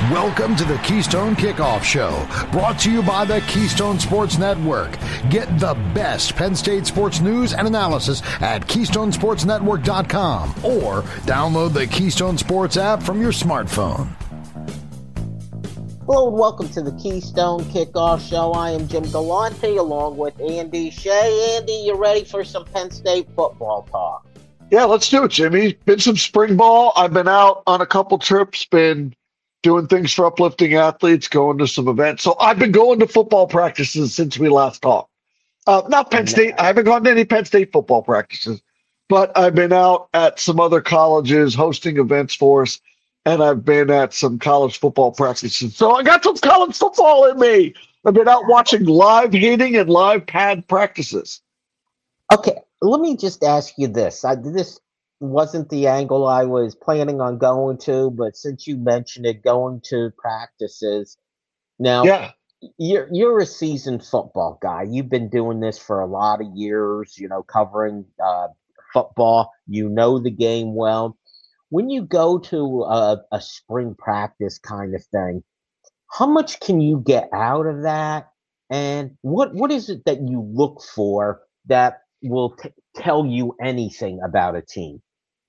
Welcome to the Keystone Kickoff Show, brought to you by the Keystone Sports Network. Get the best Penn State sports news and analysis at KeystonesportsNetwork.com or download the Keystone Sports app from your smartphone. Hello and welcome to the Keystone Kickoff Show. I am Jim Galante along with Andy Shea. Andy, you ready for some Penn State football talk? Yeah, let's do it, Jimmy. Been some spring ball. I've been out on a couple trips, been doing things for uplifting athletes, going to some events. So I've been going to football practices since we last talked. Not Penn State. I haven't gone to any Penn State football practices, but I've been out at some other colleges hosting events for us, and I've been at some college football practices. So I got some college football in me. I've been out watching live hitting and live pad practices. Okay, let me just ask you this. This wasn't the angle I was planning on going to, but since you mentioned it, going to practices. Now, Yeah. you're a seasoned football guy. You've been doing this for a lot of years, covering football. You know the game well. When you go to a spring practice kind of thing, how much can you get out of that? And what is it that you look for that will tell you anything about a team?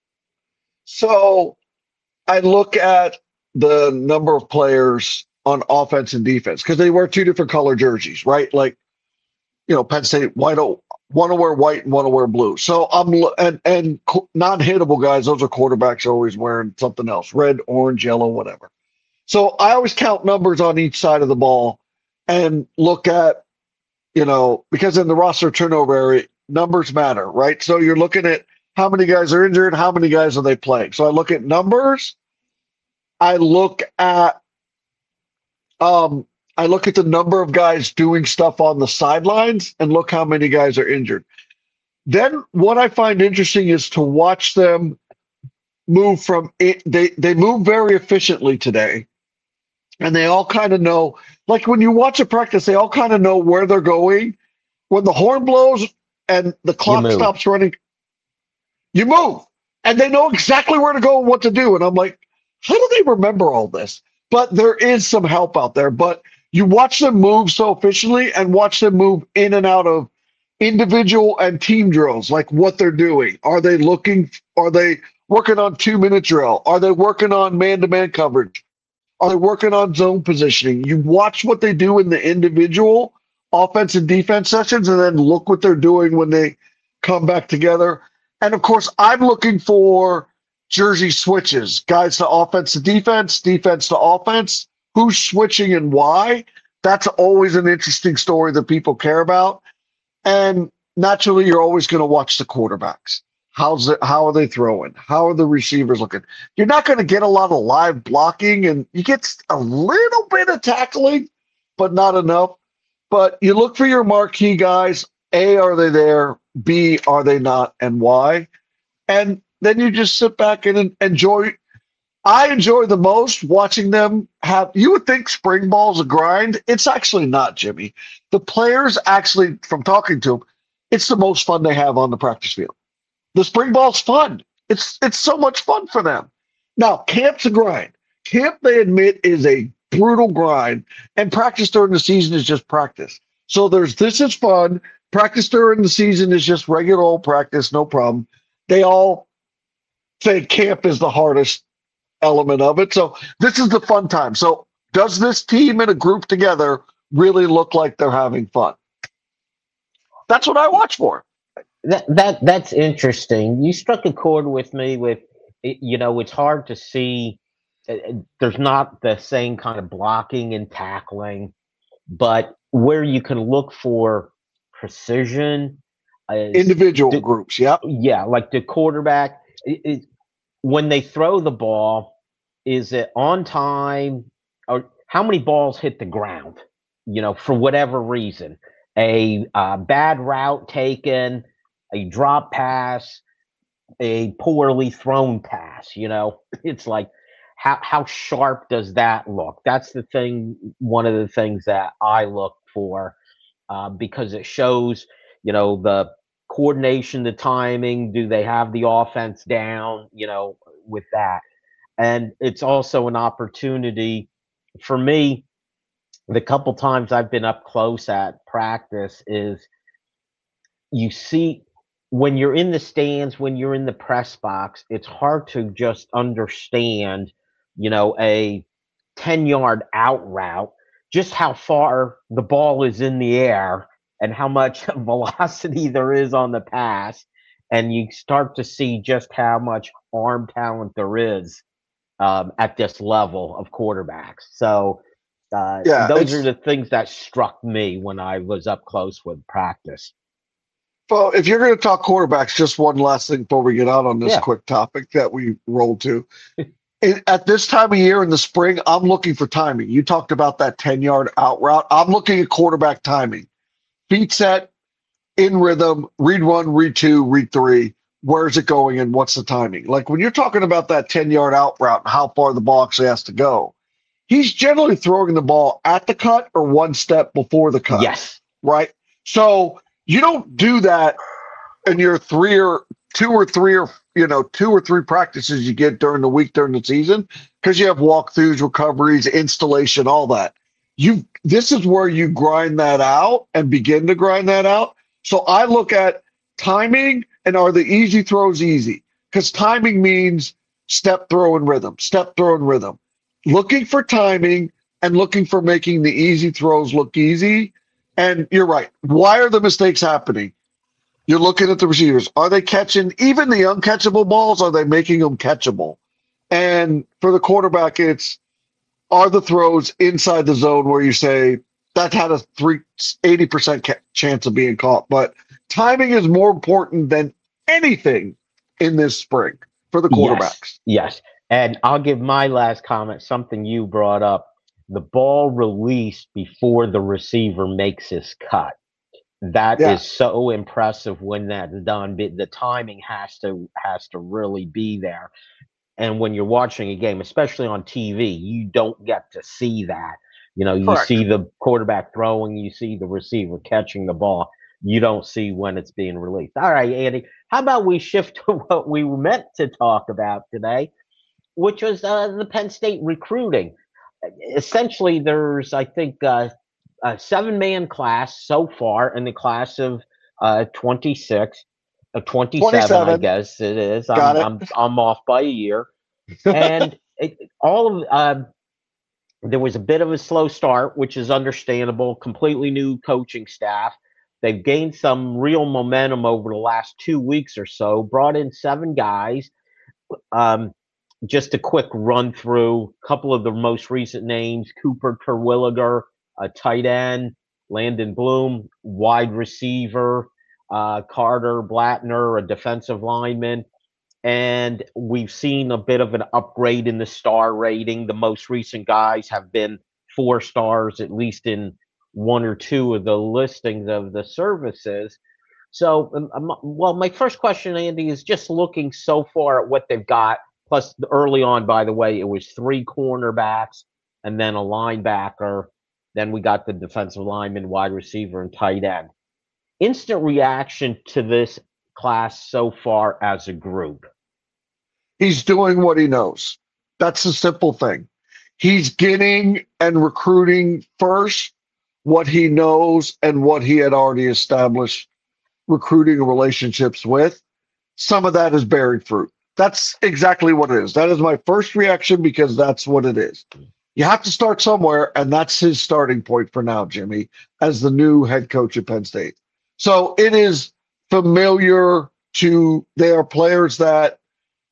So I look at the number of players on offense and defense because they wear two different color jerseys, right? Like, Penn State, one to wear white and one to wear blue. So and non-hittable guys, those are quarterbacks are always wearing something else, red, orange, yellow, whatever. So I always count numbers on each side of the ball and look at, because in the roster turnover area, numbers matter, right? So you're looking at how many guys are injured, how many guys are they playing. So I look at numbers. I look at the number of guys doing stuff on the sidelines and look how many guys are injured. Then what I find interesting is to watch them move from it. They move very efficiently today. And they all kind of know, like when you watch a practice, they all kind of know where they're going. When the horn blows and the clock stops running, you move. And they know exactly where to go and what to do. And I'm like, how do they remember all this? But there is some help out there. But you watch them move so efficiently and watch them move in and out of individual and team drills, like what they're doing. Are they working on 2-minute drill? Are they working on man-to-man coverage? Are they working on zone positioning? You watch what they do in the individual offense and defense sessions and then look what they're doing when they come back together. And of course, I'm looking for jersey switches, guys to offense to defense, defense to offense, who's switching and why. That's always an interesting story that people care about. And naturally, you're always going to watch the quarterbacks. How are they throwing? How are the receivers looking? You're not going to get a lot of live blocking, and you get a little bit of tackling, but not enough. But you look for your marquee guys. A, are they there? B, are they not? And why? And then you just sit back and enjoy. I enjoy the most watching them have. You would think spring ball's a grind. It's actually not, Jimmy. The players actually, from talking to them, it's the most fun they have on the practice field. The spring ball's fun. It's so much fun for them. Now, camp's a grind. Camp, they admit, is a brutal grind, and practice during the season is just practice. So this is fun. Practice during the season is just regular old practice, no problem. They all say camp is the hardest element of it. So this is the fun time. So does this team and a group together really look like they're having fun? That's what I watch for. That's interesting. You struck a chord with me with, it's hard to see. There's not the same kind of blocking and tackling, but where you can look for precision. Individual groups, yeah. Yeah, like the quarterback, when they throw the ball, is it on time? Or how many balls hit the ground, for whatever reason? A bad route taken, a drop pass, a poorly thrown pass, It's like, how sharp does that look? That's the thing, one of the things that I look for, because it shows, the coordination, the timing. Do they have the offense down, with that? And it's also an opportunity for me, the couple times I've been up close at practice is you see when you're in the stands, when you're in the press box, it's hard to just understand, a 10-yard out route, just how far the ball is in the air and how much velocity there is on the pass. And you start to see just how much arm talent there is at this level of quarterbacks. So Yeah, those are the things that struck me when I was up close with practice. well, if you're going to talk quarterbacks, just one last thing before we get out on this Yeah. quick topic that we rolled to. At this time of year in the spring, I'm looking for timing. You talked about that 10-yard out route. I'm looking at quarterback timing. Feet set, in rhythm, read one, read two, read three. Where's it going and what's the timing? Like when you're talking about that 10-yard out route and how far the ball actually has to go, he's generally throwing the ball at the cut or one step before the cut. Yes. Right? So you don't do that in your two or three practices you get during the week during the season because you have walkthroughs, recoveries, installation, all that. This is where you grind that out and begin to grind that out. So I look at timing and are the easy throws easy? Because timing means step, throw, and rhythm. Step, throw, and rhythm. Looking for timing and looking for making the easy throws look easy. And you're right. Why are the mistakes happening? You're looking at the receivers. Are they catching even the uncatchable balls? Are they making them catchable? And for the quarterback, are the throws inside the zone where you say that had a 80% chance of being caught. But timing is more important than anything in this spring for the quarterbacks. Yes. And I'll give my last comment, something you brought up. The ball released before the receiver makes his cut. That is so impressive when that's done. The timing has to really be there. And when you're watching a game, especially on TV, you don't get to see that. You Correct. see the quarterback throwing, you see the receiver catching the ball. You don't see when it's being released. All right, Andy, how about we shift to what we meant to talk about today, which was the Penn State recruiting. Essentially, there's, I think, a 7-man class so far in the class of 27, I guess it is. I'm off by a year. And there was a bit of a slow start, which is understandable. Completely new coaching staff. They've gained some real momentum over the last 2 weeks or so. Brought in 7 guys. Just a quick run through a couple of the most recent names: Cooper Terwilliger, a tight end; Landon Bloom, wide receiver; Carter Blattner, a defensive lineman. And we've seen a bit of an upgrade in the star rating. The most recent guys have been 4 stars, at least in 1 or 2 of the listings of the services. So, my first question, Andy, is just looking so far at what they've got. Plus, early on, by the way, it was 3 cornerbacks and then a linebacker. Then we got the defensive lineman, wide receiver, and tight end. Instant reaction to this class so far as a group? He's doing what he knows. That's the simple thing. He's getting and recruiting first what he knows and what he had already established recruiting relationships with. Some of that is bearing fruit. That's exactly what it is. That is my first reaction because that's what it is. You have to start somewhere, and that's his starting point for now, Jimmy, as the new head coach at Penn State. So it is familiar to their players that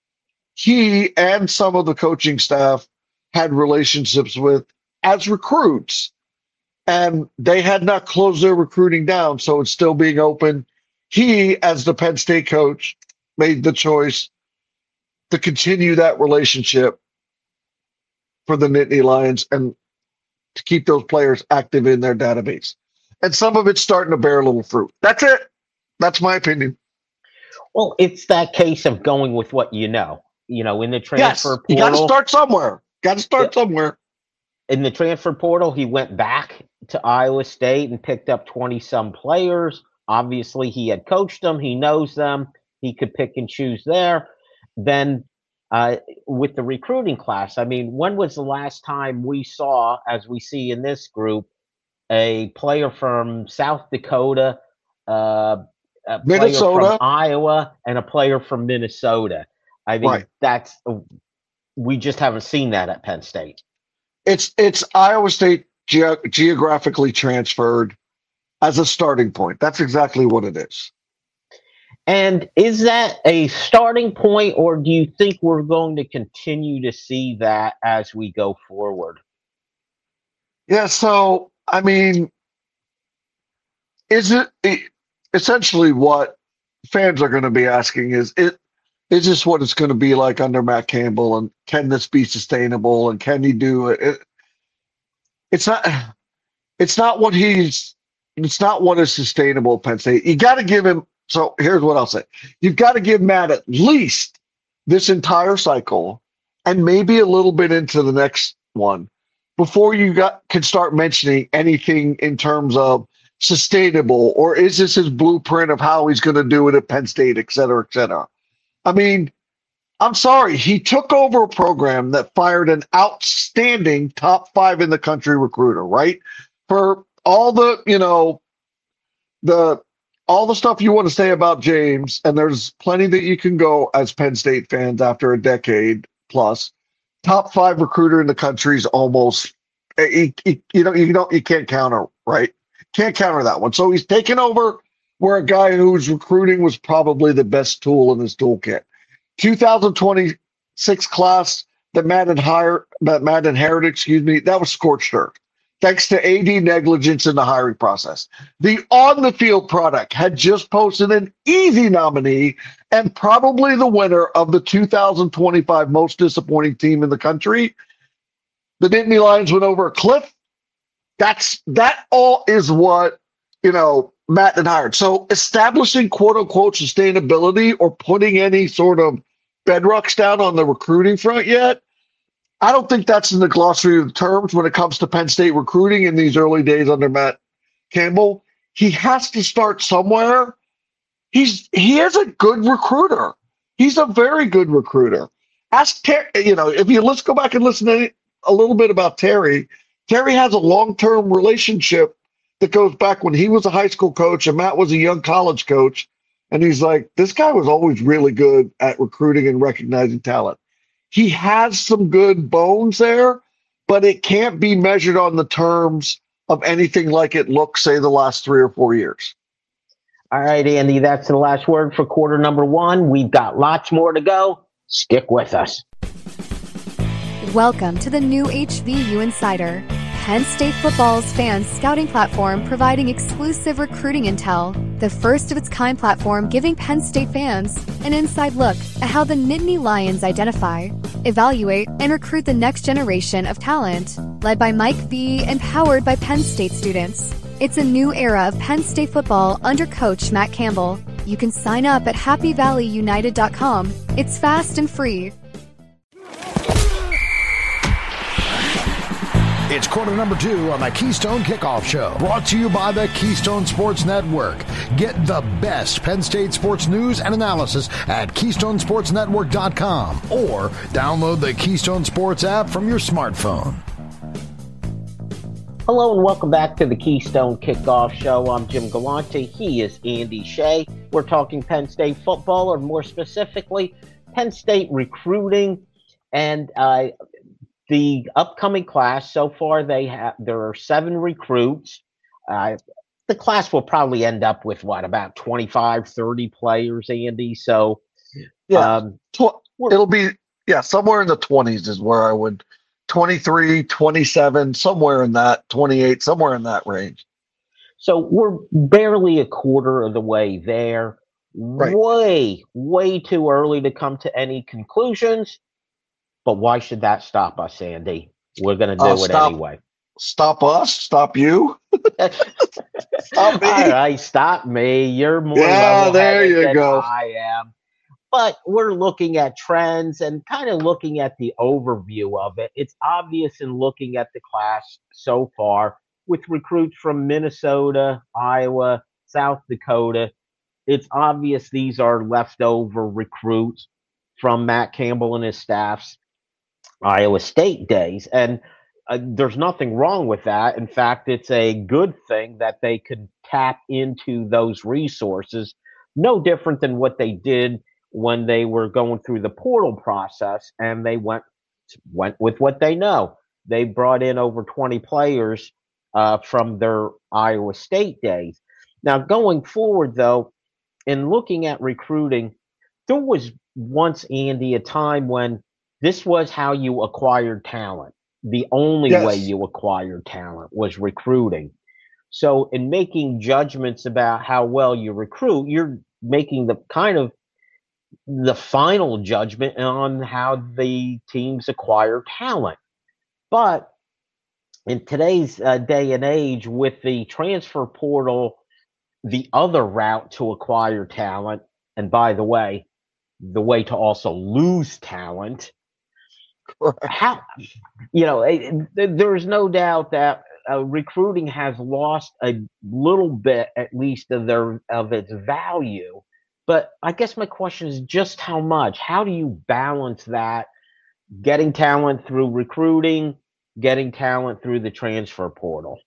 he and some of the coaching staff had relationships with as recruits, and they had not closed their recruiting down, so it's still being open. He, as the Penn State coach, made the choice to continue that relationship for the Nittany Lions and to keep those players active in their database. And some of it's starting to bear a little fruit. That's it. That's my opinion. Well, it's that case of going with what you know. In the transfer portal. You got to start somewhere. In the transfer portal, he went back to Iowa State and picked up 20-some players. Obviously, he had coached them. He knows them. He could pick and choose there. Then with the recruiting class. I mean, when was the last time we saw, as we see in this group, a player from South Dakota, a player from Minnesota, Iowa, and a player from Minnesota? I right? mean, we just haven't seen that at Penn State. It's Iowa State geographically transferred as a starting point. That's exactly what it is. And is that a starting point, or do you think we're going to continue to see that as we go forward? Yeah. So, I mean, is it essentially what fans are going to be asking is this what it's going to be like under Matt Campbell, and can this be sustainable, and can he do it? It's not it's not what is sustainable at Penn State. You got to give him. So here's what I'll say: you've got to give Matt at least this entire cycle, and maybe a little bit into the next one, before can start mentioning anything in terms of sustainable, or is this his blueprint of how he's going to do it at Penn State, et cetera, et cetera. I mean, I'm sorry, he took over a program that fired an outstanding top 5 in the country recruiter, right? For all the, all the stuff you want to say about James, and there's plenty that you can go as Penn State fans after a decade plus. Top 5 recruiter in the country is almost you can't counter, right? Can't counter that one. So he's taken over where a guy whose recruiting was probably the best tool in his toolkit. 2026 class that Matt inherited, that was scorched earth. Thanks to AD negligence in the hiring process. The on-the-field product had just posted an easy nominee and probably the winner of the 2025 most disappointing team in the country. The Nittany Lions went over a cliff. That all is what, Matt had hired. So establishing quote-unquote sustainability or putting any sort of bedrocks down on the recruiting front yet, I don't think that's in the glossary of terms when it comes to Penn State recruiting in these early days under Matt Campbell. He has to start somewhere. He is a good recruiter. He's a very good recruiter. Ask Terry, let's go back and listen to a little bit about Terry. Terry has a long-term relationship that goes back when he was a high school coach and Matt was a young college coach. And he's like, this guy was always really good at recruiting and recognizing talent. He has some good bones there, but it can't be measured on the terms of anything like it looks, say, the last 3 or 4 years. All right, Andy, that's the last word for quarter number 1. We've got lots more to go. Stick with us. Welcome to the new HVU Insider, Penn State football's fan scouting platform providing exclusive recruiting intel, the first of its kind platform giving Penn State fans an inside look at how the Nittany Lions identify, evaluate, and recruit the next generation of talent, led by Mike V and powered by Penn State students. It's a new era of Penn State football under Coach Matt Campbell. You can sign up at happyvalleyunited.com. It's fast and free. It's quarter number 2 on the Keystone Kickoff Show, brought to you by the Keystone Sports Network. Get the best Penn State sports news and analysis at KeystoneSportsNetwork.com or download the Keystone Sports app from your smartphone. Hello and welcome back to the Keystone Kickoff Show. I'm Jim Galante. He is Andy Shea. We're talking Penn State football, or more specifically, Penn State recruiting. And the upcoming class, so far there are 7 recruits. The class will probably end up with about 25, 30 players, Andy. So it'll be somewhere in the 20s is where I would 23, 27, somewhere in that 28, somewhere in that range. So we're barely a quarter of the way there. Right. Way too early to come to any conclusions. But why should that stop us, Andy? We're going to do it anyway. Stop us? Stop you? Stop me? All right, stop me. You're more level-headed than I am. But we're looking at trends and kind of looking at the overview of it. It's obvious in looking at the class so far with recruits from Minnesota, Iowa, South Dakota. It's obvious these are leftover recruits. from Matt Campbell and his staff's Iowa State days. And there's nothing wrong with that. In fact, it's a good thing that they could tap into those resources, no different than what they did when they were going through the portal process, and they went with what they know. They brought in over 20 players from their Iowa State days. Now, going forward, though, in looking at recruiting, there was once, Andy, a time when this was how you acquired talent. The only way you acquired talent was recruiting. So in making judgments about how well you recruit, you're making the kind of the final judgment on how the teams acquire talent. But in today's day and age, with the transfer portal, the other route to acquire talent, and by the way to also lose talent, how, there's no doubt that recruiting has lost a little bit, at least, of its value. But I guess my question is just how much? How do you balance that? Getting talent through recruiting, getting talent through the transfer portal.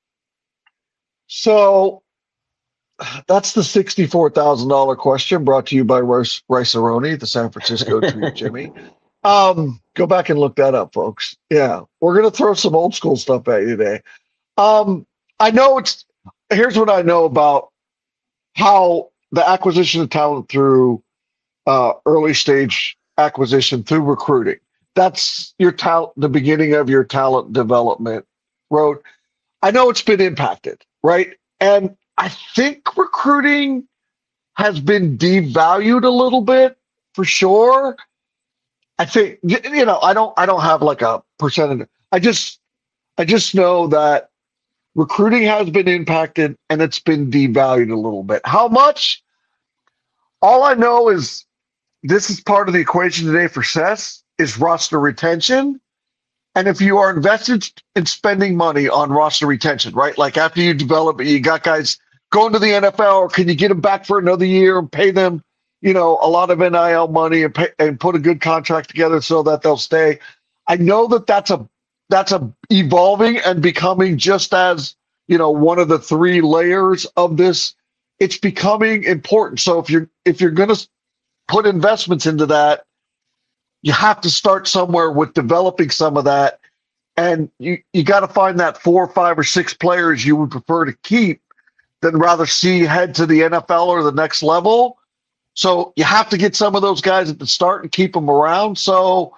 So that's the $64,000 question, brought to you by Rice-A-Roni, the San Francisco Tweet Jimmy. Go back and look that up, folks. Yeah, we're gonna throw some old school stuff at you today. Here's what I know about how the acquisition of talent through early stage acquisition through recruiting. That's your talent, the beginning of your talent development road. I know it's been impacted, right? And I think recruiting has been devalued a little bit, for sure. I think, I don't have like a percentage. I just know that recruiting has been impacted and it's been devalued a little bit. How much? All I know is this is part of the equation today for CES is roster retention. And if you are invested in spending money on roster retention, right? Like after you develop it, you got guys going to the NFL, or can you get them back for another year and pay them, a lot of NIL money and put a good contract together so that they'll stay. I know that that's a evolving and becoming just as, one of the three layers of this. It's becoming important. So if you're going to put investments into that, you have to start somewhere with developing some of that. And you got to find that 4, 5, or 6 players you would prefer to keep than rather see head to the NFL or the next level. So you have to get some of those guys at the start and keep them around. So,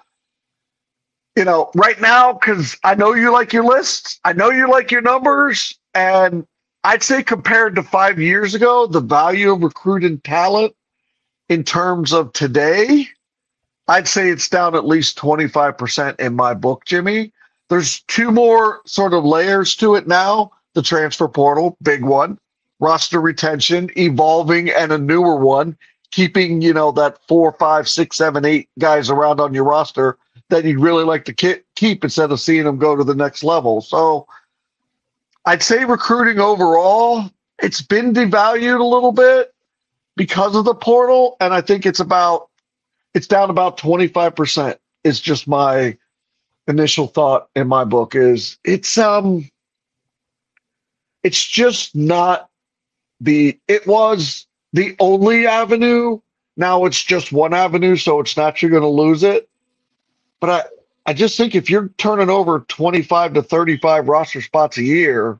right now, because I know you like your lists, I know you like your numbers, and I'd say compared to 5 years ago, the value of recruiting talent in terms of today, I'd say it's down at least 25% in my book, Jimmy. There's 2 more sort of layers to it now. The transfer portal, big one. Roster retention, evolving, and a newer one, keeping, that 4, 5, 6, 7, 8 guys around on your roster that you'd really like to keep instead of seeing them go to the next level. So I'd say recruiting overall, it's been devalued a little bit because of the portal, and I think it's down about 25%. Is just my initial thought in my book. Is it's just not it was the only avenue. Now it's just one avenue, so it's not you're going to lose it. But I just think if you're turning over 25 to 35 roster spots a year,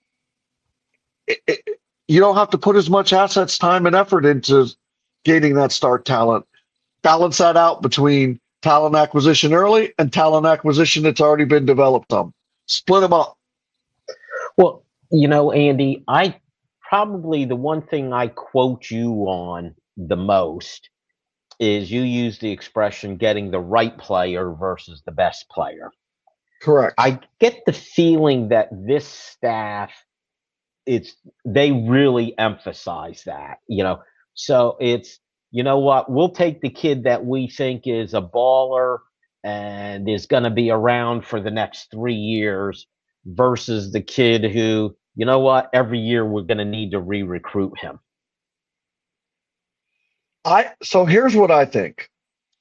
you don't have to put as much assets, time, and effort into gaining that start talent. Balance that out between talent acquisition early and talent acquisition that's already been developed on. Split them up. Well, Andy, probably the one thing I quote you on the most is you use the expression getting the right player versus the best player. Correct. I get the feeling that this staff, they really emphasize that, so it's, we'll take the kid that we think is a baller and is going to be around for the next 3 years versus the kid who, every year we're going to need to re-recruit him. So here's what I think.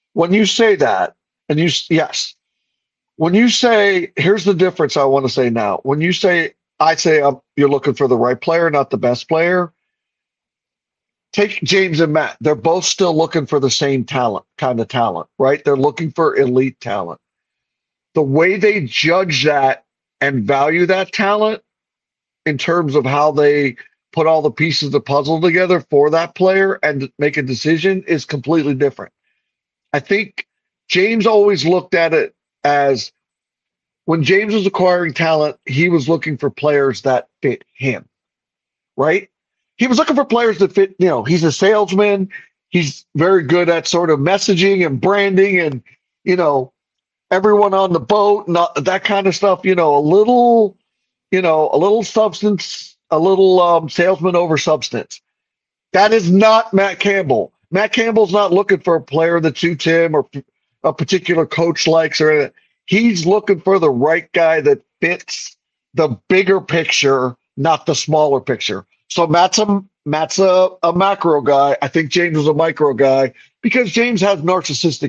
when you say that, and yes, when you say, here's the difference I want to say now. When you say, I say you're looking for the right player, not the best player. Take James and Matt. They're both still looking for the same kind of talent, right? They're looking for elite talent. The way they judge that and value that talent in terms of how they put all the pieces of the puzzle together for that player and make a decision is completely different. I think James always looked at it as when James was acquiring talent, he was looking for players that fit him, right? He was looking for players that fit, he's a salesman. He's very good at sort of messaging and branding and, everyone on the boat and that kind of stuff, a little substance, a little salesman over substance. That is not Matt Campbell. Matt Campbell's not looking for a player that suits him or a particular coach likes or anything. He's looking for the right guy that fits the bigger picture, not the smaller picture. So Matt's a macro guy. I think James was a micro guy because James had some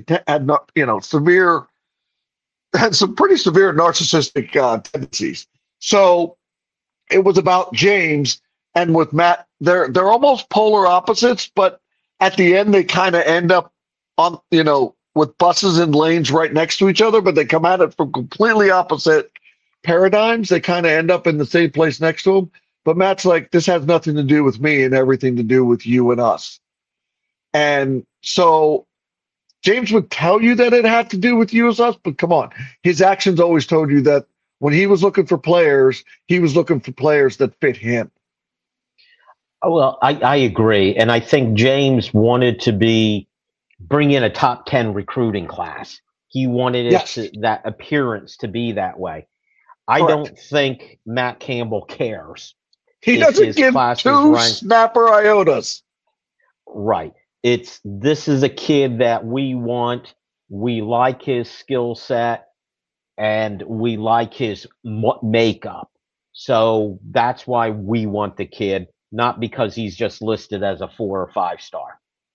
pretty severe narcissistic tendencies. So it was about James, and with Matt, they're almost polar opposites, but at the end they kind of end up on with buses and lanes right next to each other, but they come at it from completely opposite paradigms. They kind of end up in the same place next to them. But Matt's like, this has nothing to do with me and everything to do with you and us. And so James would tell you that it had to do with you and us, but come on. His actions always told you that when he was looking for players, he was looking for players that fit him. Well, I agree. And I think James wanted to bring in a top 10 recruiting class. He wanted that appearance to be that way. I don't think Matt Campbell cares. He doesn't give two snapper iotas. Right. This is a kid that we want. We like his skill set and we like his makeup. So that's why we want the kid, not because he's just listed as a 4 or 5 star.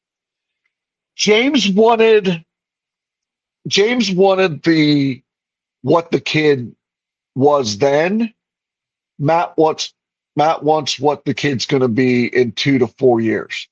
James wanted what the kid was then. Matt wants what the kid's going to be in 2 to 4 years.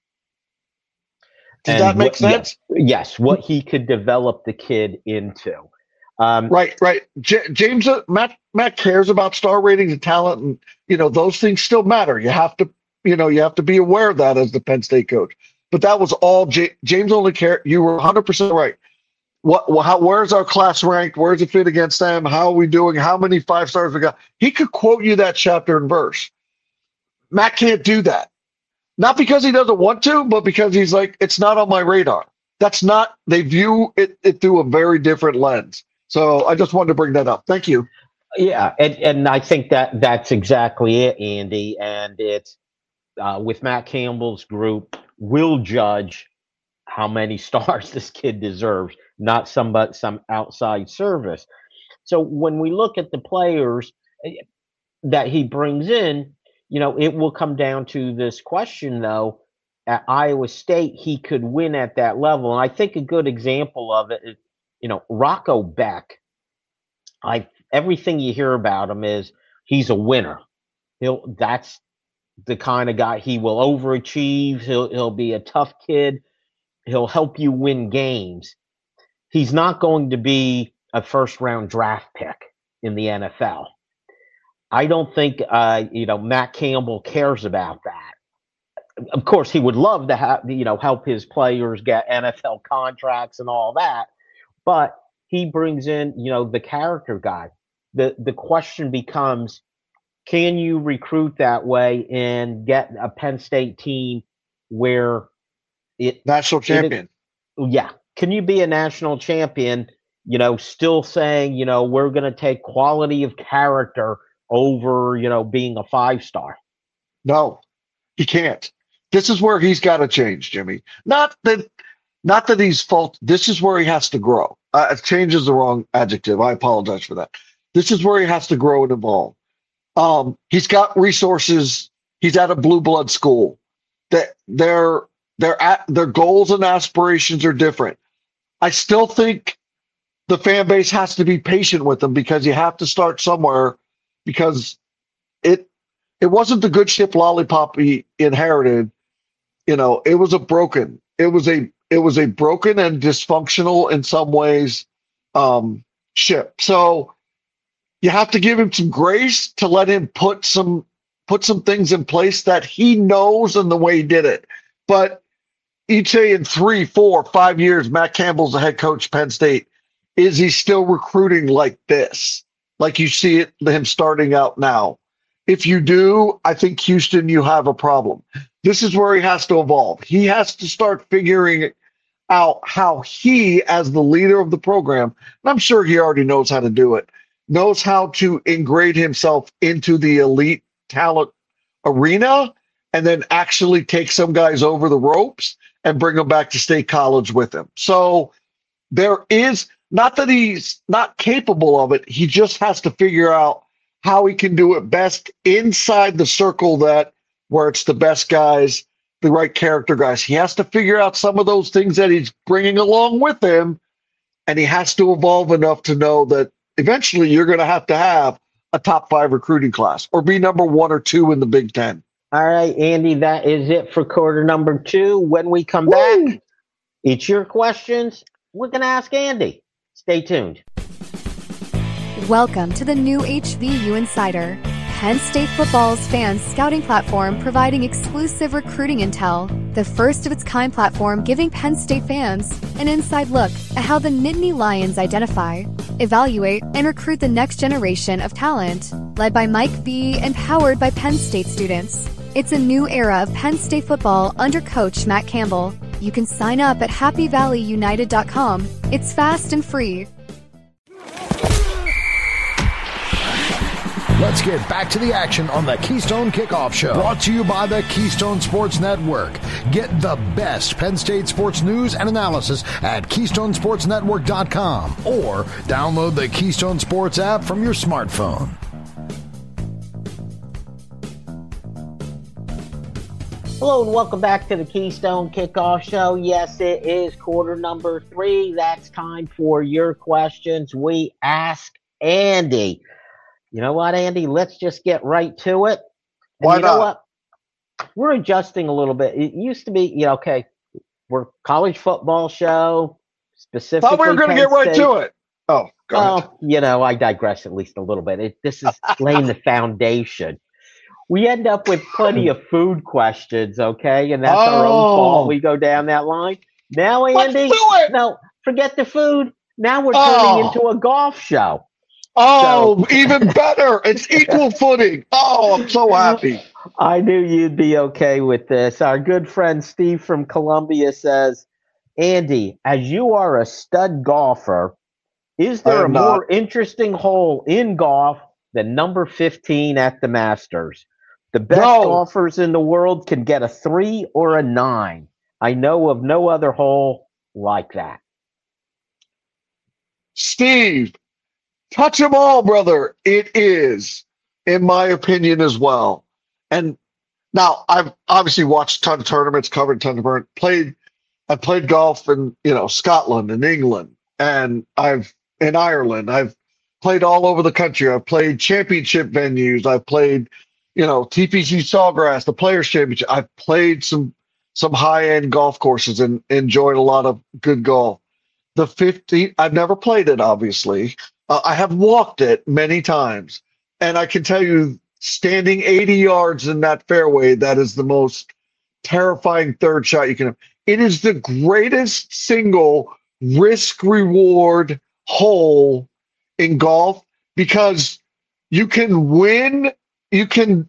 Does that make sense? Yes, what he could develop the kid into. Right. James, Matt cares about star ratings and talent, and those things still matter. You have to be aware of that as the Penn State coach. But that was all James only cared. You were 100% right. Where's our class ranked? Where's it fit against them? How are we doing? How many 5 stars we got? He could quote you that chapter and verse. Matt can't do that. Not because he doesn't want to, but because he's like, it's not on my radar. They view it through a very different lens. So I just wanted to bring that up. Thank you. Yeah. And I think that's exactly it, Andy. And it's with Matt Campbell's group, we'll judge how many stars this kid deserves, not some outside service. So when we look at the players that he brings in, it will come down to this question, though. At Iowa State, he could win at that level. And I think a good example of it is, Rocco Beck. Everything you hear about him is he's a winner. That's the kind of guy. He will overachieve. He'll be a tough kid. He'll help you win games. He's not going to be a first-round draft pick in the NFL. I don't think Matt Campbell cares about that. Of course, he would love to help his players get NFL contracts and all that, but he brings in the character guy. The question becomes, can you recruit that way and get a Penn State team where national champion? Can you be a national champion? Still saying we're going to take quality of character over, being a 5-star. No, he can't. This is where he's got to change, Jimmy. Not that he's fault. This is where he has to grow. Change is the wrong adjective. I apologize for that. This is where he has to grow and evolve. He's got resources. He's at a blue blood school. That their goals and aspirations are different. I still think the fan base has to be patient with him because you have to start somewhere because it wasn't the good ship Lollipop he inherited. It was a broken and dysfunctional in some ways ship. So you have to give him some grace to let him put some things in place that he knows and the way he did it. But you'd say in 3, 4, 5 years, Matt Campbell's the head coach of Penn State. Is he still recruiting like this? Like you see him starting out now? If you do, I think Houston, you have a problem. This is where he has to evolve. He has to start figuring out how he, as the leader of the program, and I'm sure he already knows how to do it, knows how to ingrate himself into the elite talent arena and then actually take some guys over the ropes and bring them back to State College with him. So there is, not that he's not capable of it, he just has to figure out how he can do it best inside the circle where it's the best guys, the right character guys. He has to figure out some of those things that he's bringing along with him, and he has to evolve enough to know that eventually you're going to have a top 5 recruiting class or be number 1 or 2 in the Big Ten. All right, Andy, that is it for quarter number 2. When we come back, it's your questions. We're going to ask Andy. Stay tuned. Welcome to the new HVU Insider, Penn State football's fan scouting platform providing exclusive recruiting intel, the first of its kind platform giving Penn State fans an inside look at how the Nittany Lions identify, evaluate, and recruit the next generation of talent, led by Mike V and powered by Penn State students. It's a new era of Penn State football under Coach Matt Campbell. You can sign up at happyvalleyunited.com. It's fast and free. Let's get back to the action on the Keystone Kickoff Show. Brought to you by the Keystone Sports Network. Get the best Penn State sports news and analysis at KeystonesportsNetwork.com or download the Keystone Sports app from your smartphone. Hello and welcome back to the Keystone Kickoff Show. Yes, it is quarter number 3. That's time for your questions. We ask Andy. You know what, Andy? Let's just get right to it. And Why you not? know what? We're adjusting a little bit. It used to be, okay, we're college football show, specifically. Thought we were going to get right to it. Oh, go ahead. I digress at least a little bit. This is laying the foundation. We end up with plenty of food questions, okay? And that's our own fault. We go down that line. Now, Andy, let's do it. No, forget the food. Now we're turning into a golf show. Even better. It's equal footing. Oh, I'm so happy. I knew you'd be okay with this. Our good friend Steve from Columbia says, Andy, as you are a stud golfer, is there a more interesting hole in golf than number 15 at the Masters? The best golfers in the world can get a 3 or a 9. I know of no other hole like that. Steve, touch them all, brother. It is, in my opinion, as well. And now I've obviously watched a ton of tournaments, covered a ton of tournaments, I've played golf in, Scotland and England, and in Ireland. I've played all over the country. I've played championship venues. I've played, TPC Sawgrass, the Players Championship. I've played some high-end golf courses and enjoyed a lot of good golf. The 15, I've never played it, obviously. I have walked it many times, and I can tell you, standing 80 yards in that fairway, that is the most terrifying third shot you can have. It is the greatest single risk-reward hole in golf because you can win. You can,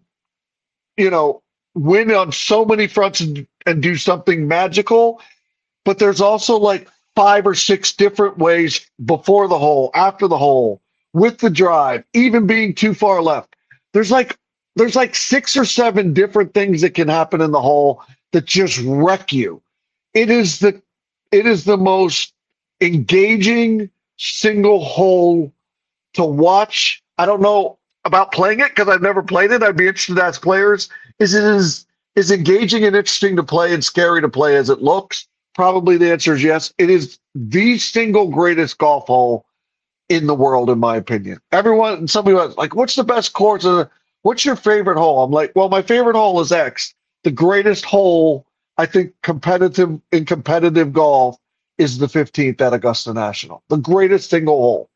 win on so many fronts and do something magical, but there's also like 5 or 6 different ways before the hole, after the hole, with the drive, even being too far left. There's like 6 or 7 different things that can happen in the hole that just wreck you. It is the most engaging single hole to watch. I don't know about playing it because I've never played it. I'd be interested to ask players. It is engaging and interesting to play and scary to play as it looks probably the answer is yes. It is the single greatest golf hole in the world, in my opinion. Somebody was like, what's the best course? What's your favorite hole? I'm like, well, my favorite hole is X. The greatest hole, I think, competitive golf is the 15th at Augusta National. The greatest single hole.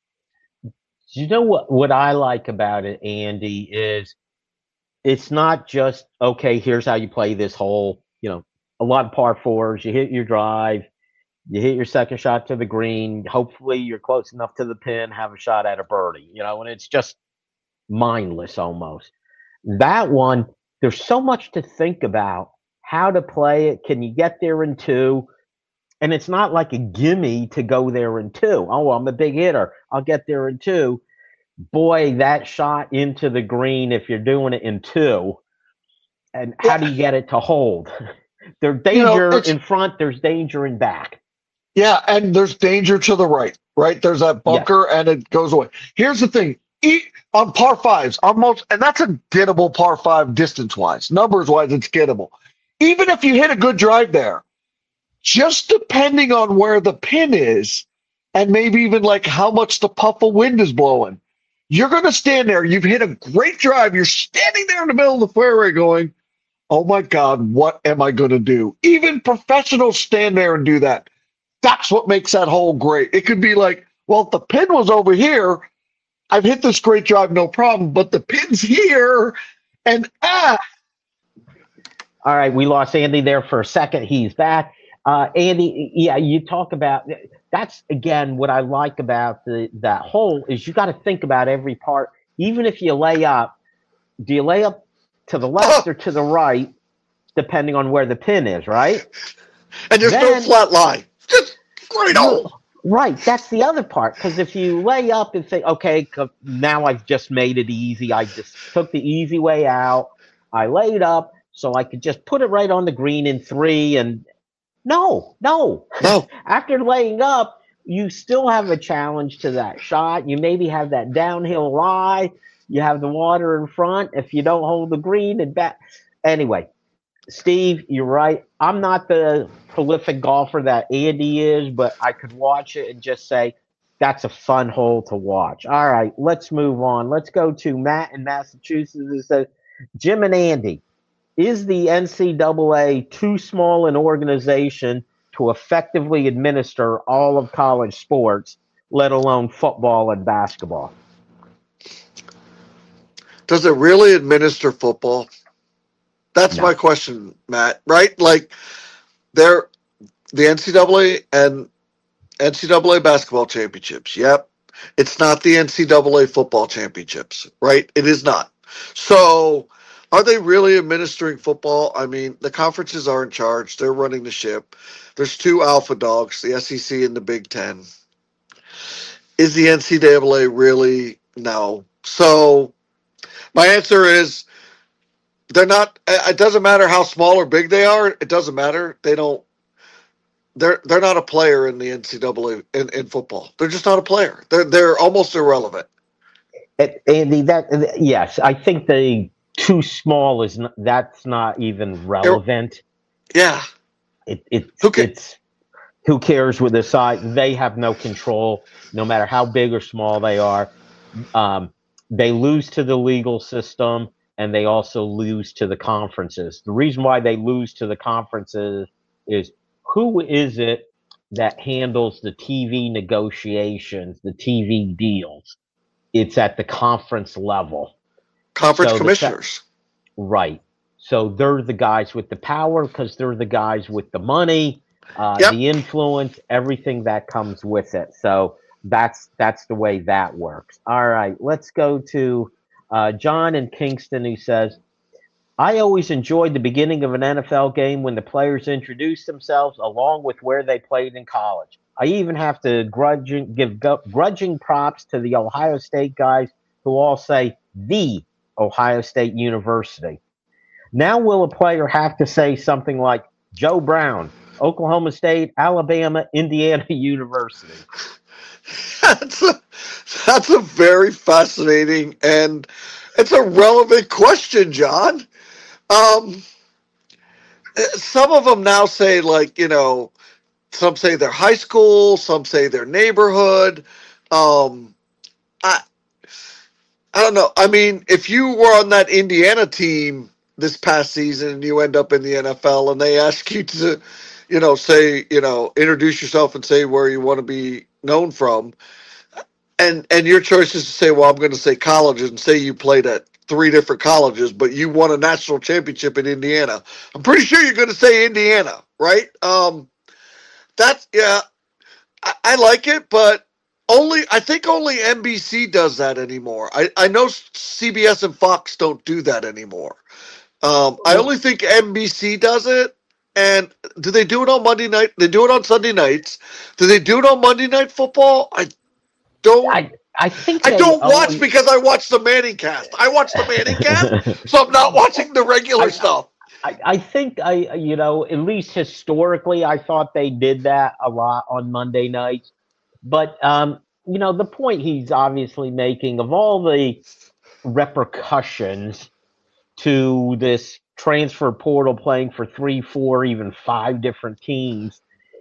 You know what I like about it, Andy, is it's not just, okay, here's how you play this hole. A lot of par fours, you hit your drive, you hit your second shot to the green. Hopefully you're close enough to the pin, have a shot at a birdie, and it's just mindless almost. That one, there's so much to think about how to play it. Can you get there in two? And it's not like a gimme to go there in two. Oh, I'm a big hitter, I'll get there in two. Boy, that shot into the green, if you're doing it in two, and how do you get it to hold? There's danger in front, there's danger in back. Yeah, and there's danger to the right? There's that bunker, and it goes away. Here's the thing. On par fives, and that's a gettable par five distance-wise. Numbers-wise, it's gettable. Even if you hit a good drive there, just depending on where the pin is, and maybe even like how much the puff of wind is blowing, you're going to stand there. You've hit a great drive. You're standing there in the middle of the fairway going, oh my God, what am I going to do? Even professionals stand there and do that. That's what makes that hole great. It could be like, well, if the pin was over here, I've hit this great drive, no problem, but the pin's here, and All right, we lost Andy there for a second. He's back. Andy, you talk about, that's, again, what I like about that hole is you got to think about every part. Even if you lay up, do you lay up to the left or to the right, depending on where the pin is, right? And there's no flat line. Just great hole. Right, that's the other part. Because if you lay up and say, okay, now I've just made it easy. I just took the easy way out. I laid up so I could just put it right on the green in three. And no. After laying up, you still have a challenge to that shot. You maybe have that downhill lie. You have the water in front. If you don't hold the green and back. Anyway, Steve, you're right. I'm not the prolific golfer that Andy is, but I could watch it and just say, that's a fun hole to watch. All right, let's move on. Let's go to Matt in Massachusetts who says, Jim and Andy, is the NCAA too small an organization to effectively administer all of college sports, let alone football and basketball? Does it really administer football? That's my question, Matt. Right? Like, the NCAA and NCAA basketball championships. Yep. It's not the NCAA football championships, right? It is not. So are they really administering football? I mean, the conferences are in charge. They're running the ship. There's two alpha dogs, the SEC and the Big Ten. Is the NCAA really? No. So my answer is they're not. It doesn't matter how small or big they are. It doesn't matter. They're not a player in the NCAA in football. They're just not a player. They're almost irrelevant. Andy, yes, I think the too small that's not even relevant. Yeah. Who cares with the size? They have no control, no matter how big or small they are. They lose to the legal system, and they also lose to the conferences. The reason why they lose to the conferences is who is it that handles the TV negotiations, the TV deals? It's at the conference level. Conference commissioners. Right. So they're the guys with the power because they're the guys with the money, the influence, everything that comes with it. So that's the way that works. All right, let's go to John in Kingston who says, I always enjoyed the beginning of an NFL game when the players introduced themselves along with where they played in college. I even have to give grudging props to the Ohio State guys who all say the Ohio State University. Now will a player have to say something like Joe Brown, Oklahoma State, Alabama, Indiana University? That's a very fascinating and it's a relevant question, John. Some of them now say, like, Some say their high school, some say their neighborhood. I I don't know. I mean, if you were on that Indiana team this past season and you end up in the NFL and they ask you to, say, introduce yourself and say where you want to be known from, and your choice is to say, well, I'm going to say colleges, and say you played at 3 different colleges, but you won a national championship in Indiana. I'm pretty sure you're going to say Indiana, right? That's, yeah, I like it, but I think only NBC does that anymore. I know CBS and Fox don't do that anymore. I only think NBC does it. And do they do it on Monday night? They do it on Sunday nights. Do they do it on Monday Night Football? I don't. I think I don't watch because I watch the Manning cast. I watch the Manning cast, so I'm not watching the regular stuff. I think at least historically, I thought they did that a lot on Monday nights. But, the point he's obviously making of all the repercussions to this transfer portal playing for 3, 4, even 5 different teams,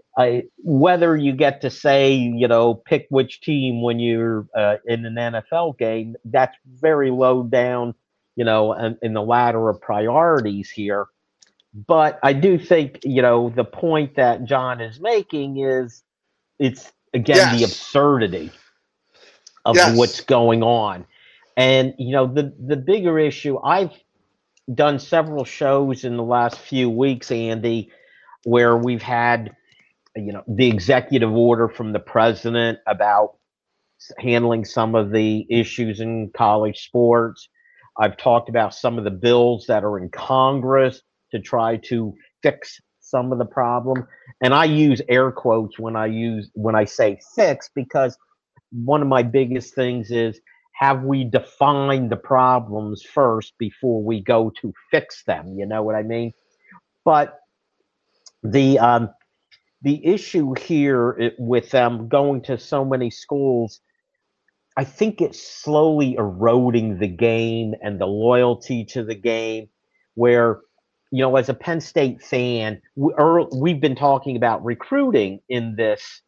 whether you get to say, pick which team when you're in an NFL game, that's very low down, in the ladder of priorities here. But I do think, the point that John is making is it's, again, the absurdity of what's going on. And, the bigger issue, I've done several shows in the last few weeks, Andy, where we've had, the executive order from the president about handling some of the issues in college sports. I've talked about some of the bills that are in Congress to try to fix some of the problem. And I use air quotes when I say fix, because one of my biggest things is, have we defined the problems first before we go to fix them? You know what I mean? But the issue here with them going to so many schools, I think it's slowly eroding the game and the loyalty to the game, where, as a Penn State fan, we've been talking about recruiting in this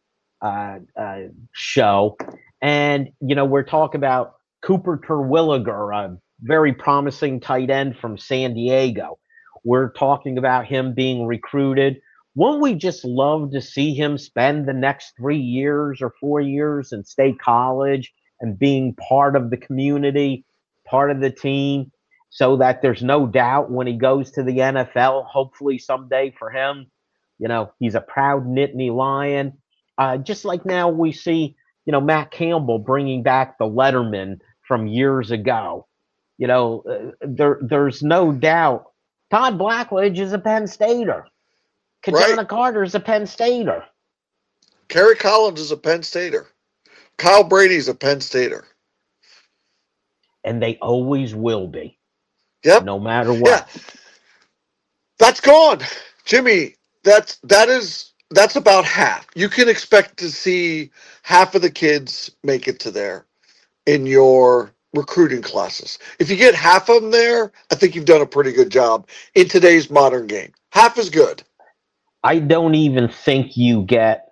show. And, we're talking about Cooper Terwilliger, a very promising tight end from San Diego. We're talking about him being recruited. Wouldn't we just love to see him spend the next 3 years or 4 years in state college and being part of the community, part of the team, so that there's no doubt when he goes to the NFL, hopefully someday for him, he's a proud Nittany Lion. Just like now we see, Matt Campbell bringing back the Letterman from years ago. There's no doubt Todd Blackledge is a Penn Stater. Kajana Carter is a Penn Stater. Kerry Collins is a Penn Stater. Kyle Brady's a Penn Stater. And they always will be. Yep. No matter what. Yeah. That's gone. Jimmy, that's about half. You can expect to see half of the kids make it to there in your recruiting classes. If you get half of them there, I think you've done a pretty good job in today's modern game. Half is good. I don't even think you get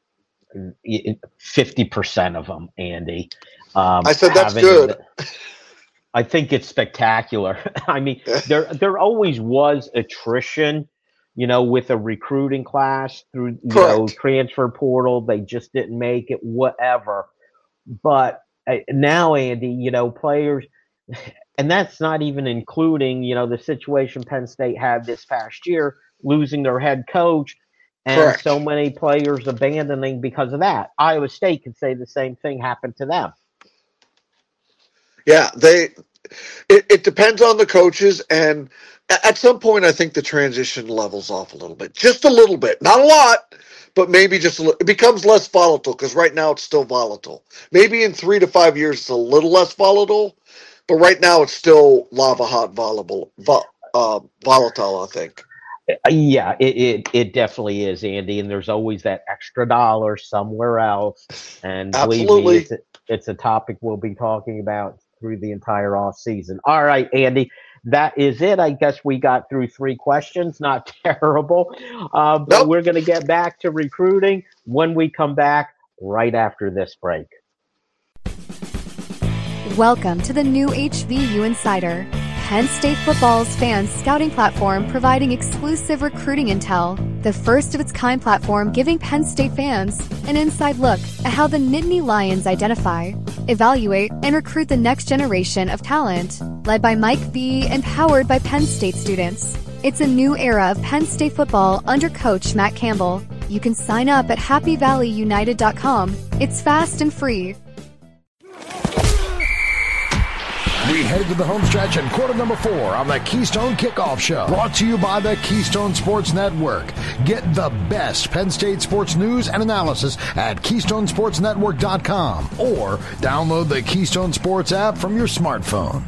50% of them, Andy. I said that's good. I think it's spectacular. I mean, there always was attrition, with a recruiting class through transfer portal. They just didn't make it, whatever. But now, Andy, players, and that's not even including, the situation Penn State had this past year, losing their head coach, and so many players abandoning because of that. Iowa State could say the same thing happened to them. Yeah, it depends on the coaches, and at some point I think the transition levels off a little bit. Just a little bit. Not a lot, but maybe just a little. It becomes less volatile, because right now it's still volatile. Maybe in 3 to 5 years it's a little less volatile, but right now it's still lava hot volatile, I think. Yeah, it definitely is, Andy, and there's always that extra dollar somewhere else. And absolutely, believe me, it's a topic we'll be talking about through the entire off season. All right, Andy, that is it. I guess we got through 3 questions. Not terrible. But Nope. we're going to get back to recruiting when we come back right after this break. Welcome to the new HVU Insider, Penn State football's fan scouting platform providing exclusive recruiting intel, the first of its kind platform giving Penn State fans an inside look at how the Nittany Lions identify, evaluate, and recruit the next generation of talent, led by Mike V and powered by Penn State students. It's a new era of Penn State football under Coach Matt Campbell. You can sign up at happyvalleyunited.com. It's fast and free. We head to the home stretch and quarter number 4 on the Keystone Kickoff Show. Brought to you by the Keystone Sports Network. Get the best Penn State sports news and analysis at KeystoneSportsNetwork.com or download the Keystone Sports app from your smartphone.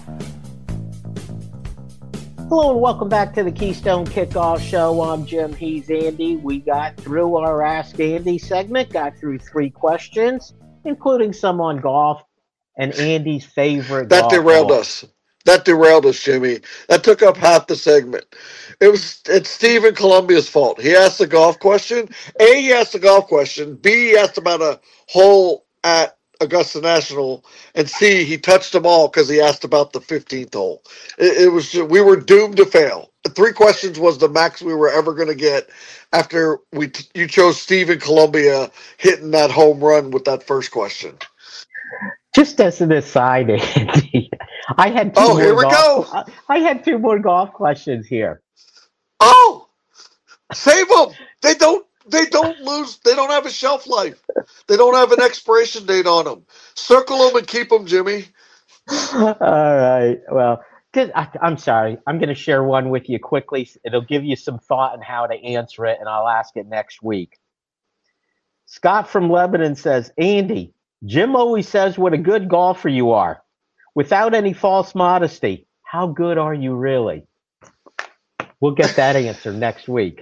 Hello and welcome back to the Keystone Kickoff Show. I'm Jim. He's Andy. We got through our Ask Andy segment, got through 3 questions, including some on golf. And Andy's favorite. That derailed us. That derailed us, Jimmy. That took up half the segment. It's Steve in Columbia's fault. He asked the golf question. A, he asked the golf question. B, he asked about a hole at Augusta National. And C, he touched them all because he asked about the 15th hole. We were doomed to fail. 3 questions was the max we were ever going to get after you chose Steve in Columbia hitting that home run with that first question. Just as an aside, Andy, I had 2 Oh, more here we go. I had 2 more golf questions here. Oh, save them. They don't lose. They don't have a shelf life. They don't have an expiration date on them. Circle them and keep them, Jimmy. All right. Well, I'm sorry. I'm going to share one with you quickly. It'll give you some thought on how to answer it, and I'll ask it next week. Scott from Lebanon says, Andy, Jim always says what a good golfer you are. Without any false modesty, how good are you really? We'll get that answer next week.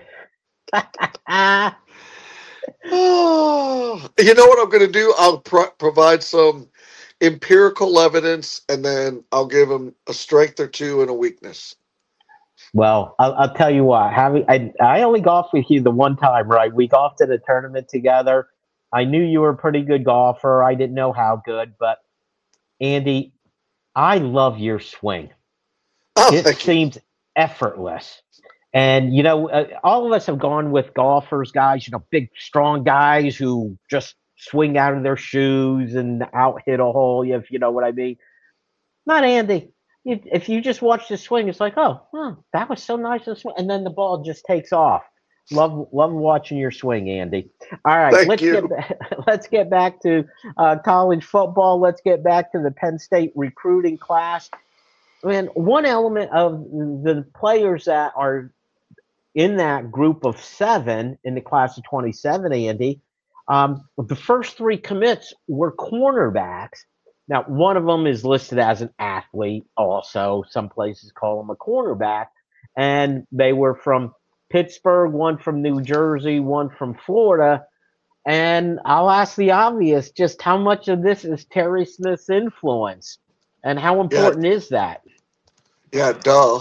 Oh, you know what I'm going to do? I'll provide some empirical evidence, and then I'll give him a strength or 2 and a weakness. Well, I'll tell you what. I only golfed with you the one time, right? We golfed at a tournament together. I knew you were a pretty good golfer. I didn't know how good, but Andy, I love your swing. Oh, It seems effortless. And, all of us have gone with golfers, guys, big, strong guys who just swing out of their shoes and out hit a hole, if you know what I mean. Not Andy. If you just watch the swing, it's like, that was so nice to swing. And then the ball just takes off. Love watching your swing, Andy. All right, let's get back to college football. Let's get back to the Penn State recruiting class. And one element of the players that are in that group of 7 in the class of 27, Andy, the first 3 commits were cornerbacks. Now, one of them is listed as an athlete also. Some places call him a cornerback. And they were from Pittsburgh, one from New Jersey, one from Florida. And I'll ask the obvious, just how much of this is Terry Smith's influence? And how important is that? Yeah, duh.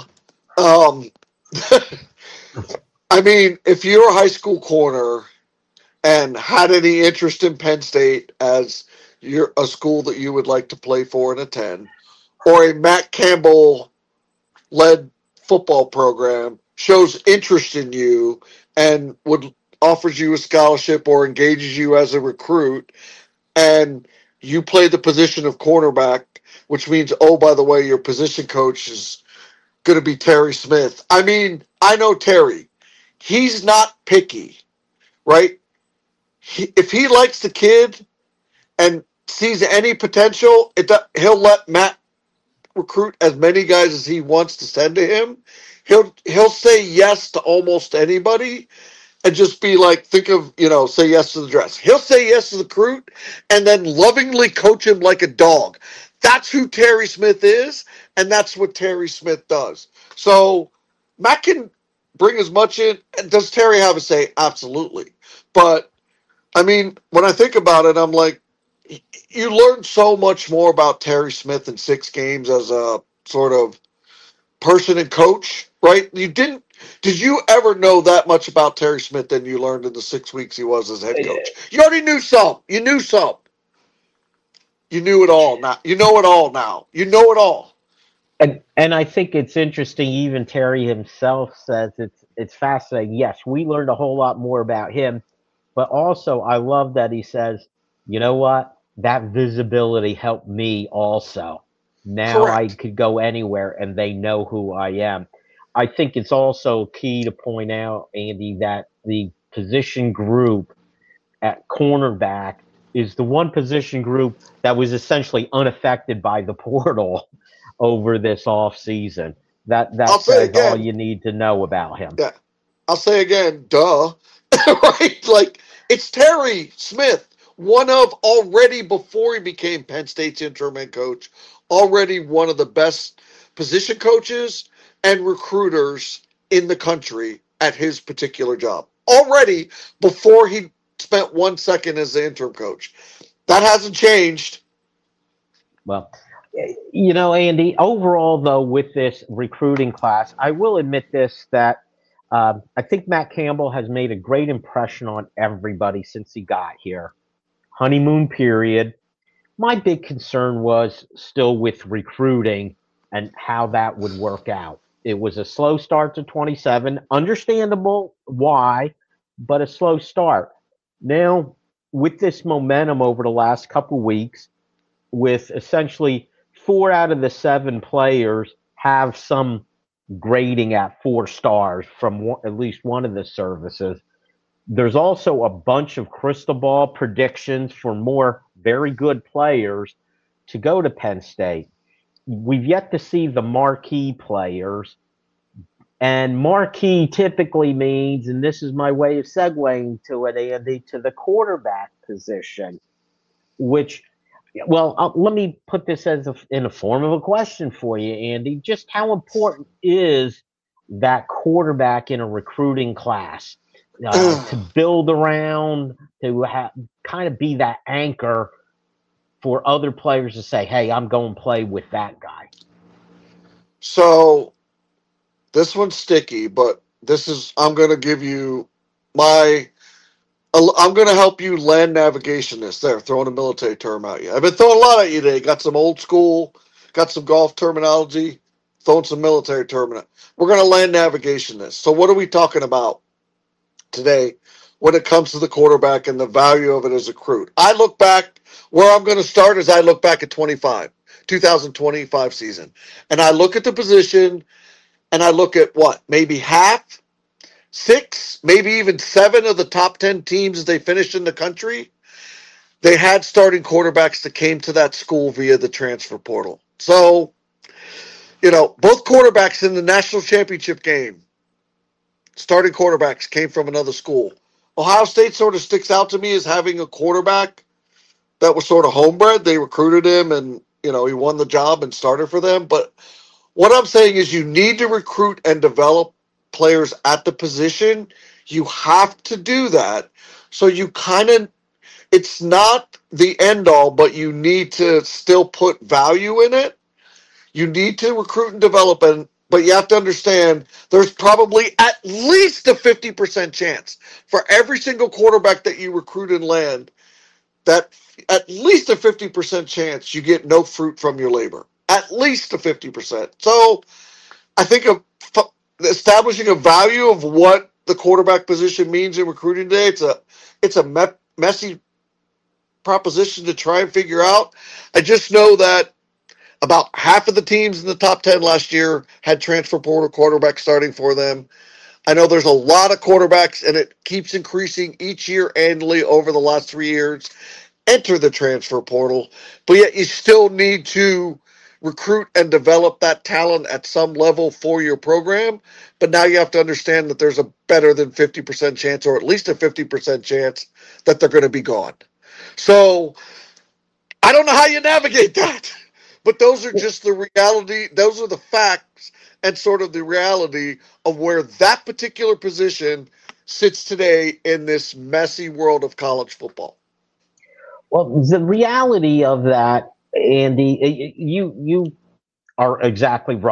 I mean, if you're a high school corner and had any interest in Penn State as a school that you would like to play for and attend, or a Matt Campbell-led football program shows interest in you and offers you a scholarship or engages you as a recruit, and you play the position of cornerback, which means, oh, by the way, your position coach is going to be Terry Smith. I mean, I know Terry. He's not picky, right? If he likes the kid and sees any potential, he'll let Matt recruit as many guys as he wants to send to him. He'll say yes to almost anybody and just be like, say yes to the dress. He'll say yes to the recruit and then lovingly coach him like a dog. That's who Terry Smith is, and that's what Terry Smith does. So Matt can bring as much in. Does Terry have a say? Absolutely. But, I mean, when I think about it, I'm like, you learn so much more about Terry Smith in 6 games as a sort of person and coach, right? Did you ever know that much about Terry Smith than you learned in the 6 weeks he was as head coach? You already knew some. You knew some. You knew it all now. You know it all now. You know it all. And I think it's interesting. Even Terry himself says it's fascinating. Yes, we learned a whole lot more about him, but also I love that he says, you know what? That visibility helped me also. Now I Correct. could go anywhere and they know who I am. I think it's also key to point out, Andy, that the position group at cornerback is the one position group that was essentially unaffected by the portal over this off season. That I'll say says all again. you need to know about him. Yeah. I'll say again, duh. Right? Like, it's Terry Smith, one of already before he became Penn State's interim head coach, already one of the best position coaches and recruiters in the country at his particular job. Already before he spent 1 second as the interim coach. That hasn't changed. Well, Andy, overall, though, with this recruiting class, I will admit this that I think Matt Campbell has made a great impression on everybody since he got here. Honeymoon period. My big concern was still with recruiting and how that would work out. It was a slow start to 27. Understandable why, but a slow start. Now, with this momentum over the last couple weeks, with essentially 4 out of the 7 players have some grading at 4 stars from at least one of the services. There's also a bunch of crystal ball predictions for more very good players to go to Penn State. We've yet to see the marquee players. And marquee typically means, and this is my way of segueing to it, Andy, to the quarterback position, which, well, let me put this in a form of a question for you, Andy. Just how important is that quarterback in a recruiting class to build around, to kind of be that anchor for other players to say, hey, I'm going to play with that guy? So this one's sticky, but I'm going to give you I'm going to help you land navigation this. There, throwing a military term at you. I've been throwing a lot at you today. Got some old school, got some golf terminology, throwing some military terminology. We're going to land navigation this. So what are we talking about today when it comes to the quarterback and the value of it as a recruit? I look back, where I'm going to start is I look back at 2025 season. And I look at the position and I look at maybe half, 6, maybe even 7 of the top 10 teams as they finished in the country, they had starting quarterbacks that came to that school via the transfer portal. So, both quarterbacks in the national championship game, starting quarterbacks came from another school. Ohio State sort of sticks out to me as having a quarterback that was sort of homebred. They recruited him and, he won the job and started for them. But what I'm saying is you need to recruit and develop players at the position. You have to do that. So you it's not the end all, but you need to still put value in it. You need to recruit and develop, but you have to understand there's probably at least a 50% chance for every single quarterback that you recruit and land, that at least a 50% chance you get no fruit from your labor. At least a 50%. So I think establishing a value of what the quarterback position means in recruiting today, it's a messy proposition to try and figure out. I just know that about half of the teams in the top 10 last year had transfer portal quarterbacks starting for them. I know there's a lot of quarterbacks, and it keeps increasing each year annually over the last 3 years, enter the transfer portal, but yet you still need to recruit and develop that talent at some level for your program. But now you have to understand that there's a better than 50% chance, or at least a 50% chance, that they're going to be gone. So I don't know how you navigate that, but those are just the reality. Those are the facts and sort of the reality of where that particular position sits today in this messy world of college football. Well, the reality of that, Andy, you are exactly right.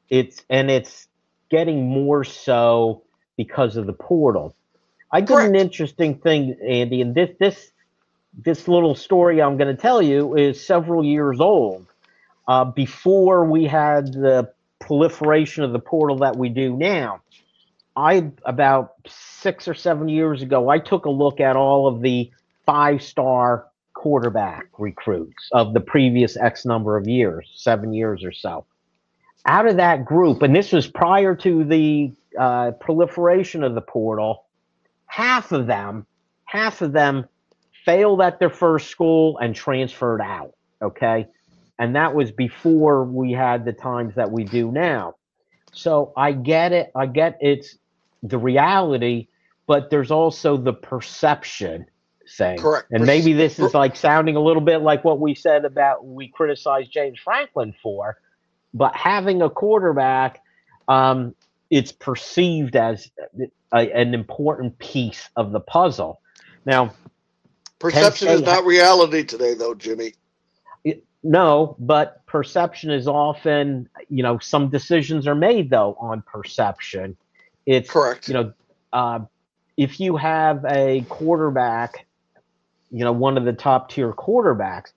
It's getting more so because of the portal. I did an interesting thing, Andy, and this little story I'm going to tell you is several years old. Before we had the proliferation of the portal that we do now, about 6 or 7 years ago, I took a look at all of the 5-star quarterback recruits of the previous X number of years, 7 years or so. Out of that group, and this was prior to the proliferation of the portal, half of them failed at their first school and transferred out, okay? And that was before we had the times that we do now. So I get it. I get it's the reality, but there's also the perception thing. Correct. And maybe this is like sounding a little bit like what we said about we criticized James Franklin for, but having a quarterback, it's perceived as an important piece of the puzzle. Now, perception is not reality today, though, Jimmy. No, but perception is often, some decisions are made, though, on perception. It's correct. If you have a quarterback, one of the top tier quarterbacks,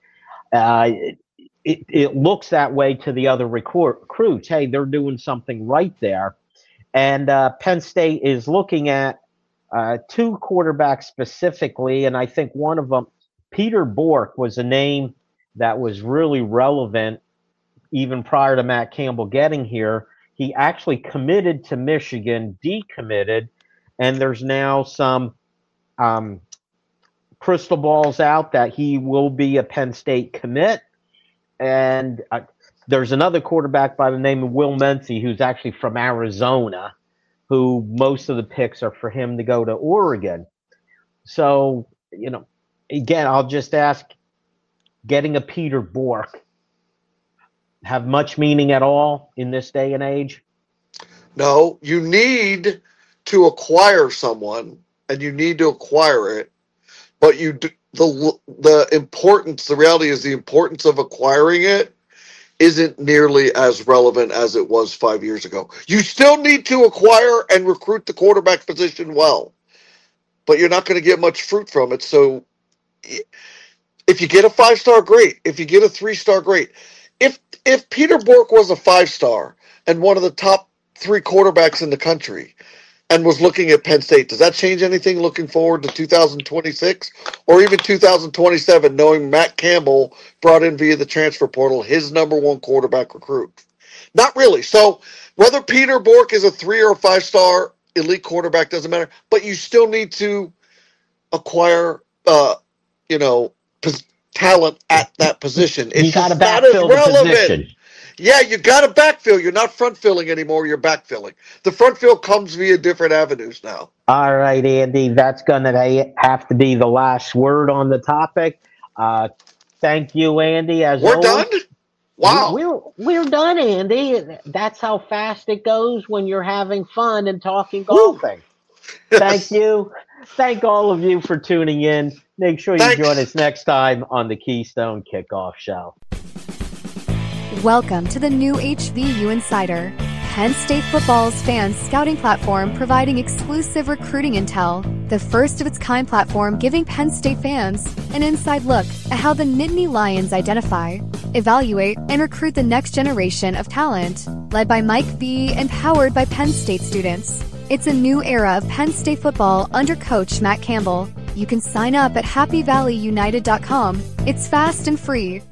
it looks that way to the other recruits. Hey, they're doing something right there. And Penn State is looking at 2 quarterbacks specifically, and I think one of them, Peter Bork, was a name that was really relevant even prior to Matt Campbell getting here. He actually committed to Michigan, decommitted, and there's now some crystal balls out that he will be a Penn State commit. And there's another quarterback by the name of Will Mency, who's actually from Arizona, who most of the picks are for him to go to Oregon. So, again, I'll just ask, getting a Peter Bork have much meaning at all in this day and age? No, you need to acquire someone, and you need to acquire it. But the importance, the reality is the importance of acquiring it isn't nearly as relevant as it was 5 years ago. You still need to acquire and recruit the quarterback position well, but you're not going to get much fruit from it. So if you get a 5-star, great. If you get a 3-star, great. If Peter Bork was a 5-star and one of the top 3 quarterbacks in the country and was looking at Penn State, does that change anything looking forward to 2026 or even 2027, knowing Matt Campbell brought in via the transfer portal his number 1 quarterback recruit? Not really. So whether Peter Bork is a 3 or a 5-star elite quarterback doesn't matter, but you still need to acquire, talent at that position. It's got to not as backfill the relevant. position. Yeah, you got to backfill. You're not front filling anymore. You're backfilling. The front fill comes via different avenues now. All right, Andy, that's going to have to be the last word on the topic. Thank you, Andy. We're done? Wow. We're done, Andy. That's how fast it goes when you're having fun and talking golfing. Thank you. Thank all of you for tuning in. Make sure you join us next time on the Keystone Kickoff Show. Welcome to the new HVU Insider, Penn State football's fan scouting platform providing exclusive recruiting intel, the first of its kind platform giving Penn State fans an inside look at how the Nittany Lions identify, evaluate, and recruit the next generation of talent, led by Mike V and powered by Penn State students. It's a new era of Penn State football under Coach Matt Campbell. You can sign up at happyvalleyunited.com. It's fast and free.